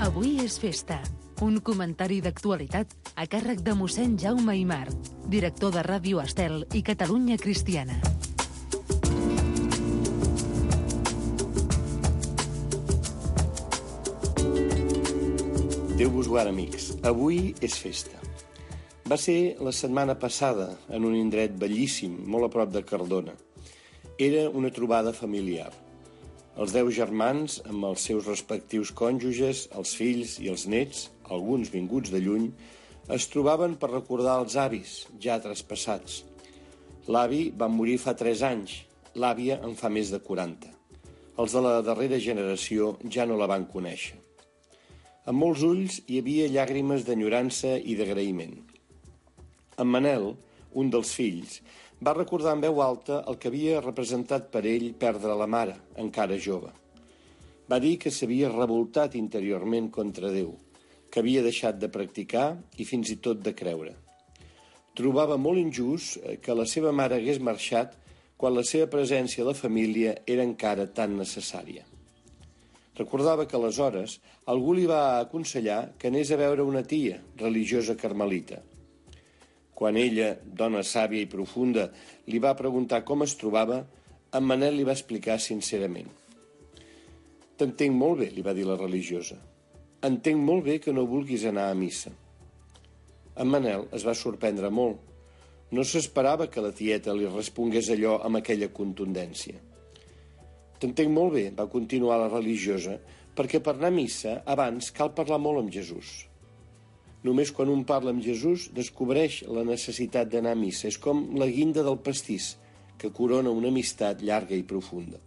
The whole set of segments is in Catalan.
Avui és festa. Un comentari d'actualitat a càrrec de mossèn Jaume Aimar, director de Ràdio Estel i Catalunya Cristiana. Déu vos guard, amics. Avui és festa. Va ser la setmana passada en un indret bellíssim, molt a prop de Cardona. Era una trobada familiar. Els 10 germans, amb els seus respectius cònjuges, els fills i els nets, alguns vinguts de lluny, es trobaven per recordar els avis, ja traspassats. L'avi va morir fa 3 anys, l'àvia en fa més de 40. Els de la darrera generació ja no la van conèixer. En molts ulls hi havia llàgrimes d'enyorança i d'agraïment. En Manel, un dels fills, va recordar en veu alta el que havia representat per ell perdre la mare, encara jove. Va dir que s'havia revoltat interiorment contra Déu, que havia deixat de practicar i fins i tot de creure. Trobava molt injust que la seva mare hagués marxat quan la seva presència a la família era encara tan necessària. Recordava que aleshores algú li va aconsellar que anés a veure una tia, religiosa carmelita. Quan ella, dona sàvia i profunda, li va preguntar com es trobava, en Manel li va explicar sincerament. «T'entenc molt bé», li va dir la religiosa. «Entenc molt bé que no vulguis anar a missa». En Manel es va sorprendre molt. No s'esperava que la tieta li respongués allò amb aquella contundència. «T'entenc molt bé», va continuar la religiosa, «perquè per anar a missa abans cal parlar molt amb Jesús». Només quan un parla amb Jesús descobreix la necessitat d'anar a missa. És com la guinda del pastís, que corona una amistat llarga i profunda.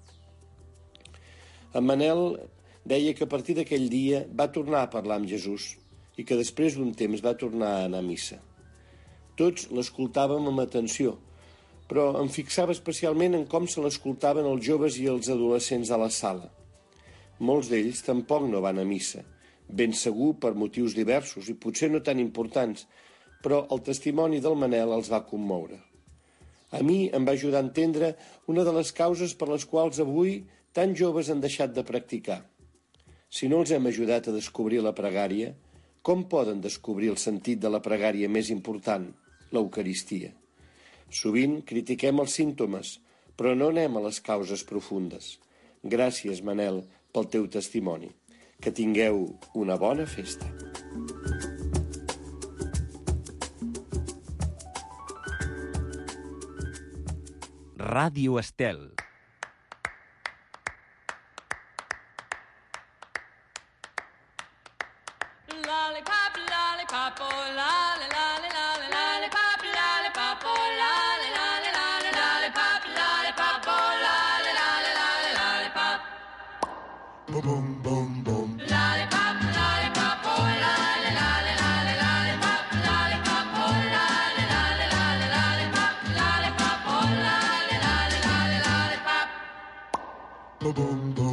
En Manel deia que a partir d'aquell dia va tornar a parlar amb Jesús i que després d'un temps va tornar a anar a missa. Tots l'escoltàvem amb atenció, però em fixava especialment en com se l'escoltaven els joves i els adolescents a la sala. Molts d'ells tampoc no van a missa, ben segur per motius diversos i potser no tan importants, però el testimoni del Manel els va commoure. A mi em va ajudar a entendre una de les causes per les quals avui tan joves han deixat de practicar. Si no els hem ajudat a descobrir la pregària, com poden descobrir el sentit de la pregària més important, l'Eucaristia? Sovint critiquem els símptomes, però no anem a les causes profundes. Gràcies, Manel, pel teu testimoni. Que tingueu una bona festa. Ràdio Estel. Lollipop, lollipop, oh lolly, lolly, lolly, lollipop, lollipop, oh lolly, lolly, lolly, lollipop, lollipop, oh lolly, lolly, lolly, lollipop. Boom, boom, boom, boom. Lollipop, lollipop, oh lolly, lolly, lolly, lollipop, lollipop, oh lolly, lolly, lolly, lollipop, lollipop, oh lolly, lolly, lolly, lollipop. Boom, boom, boom.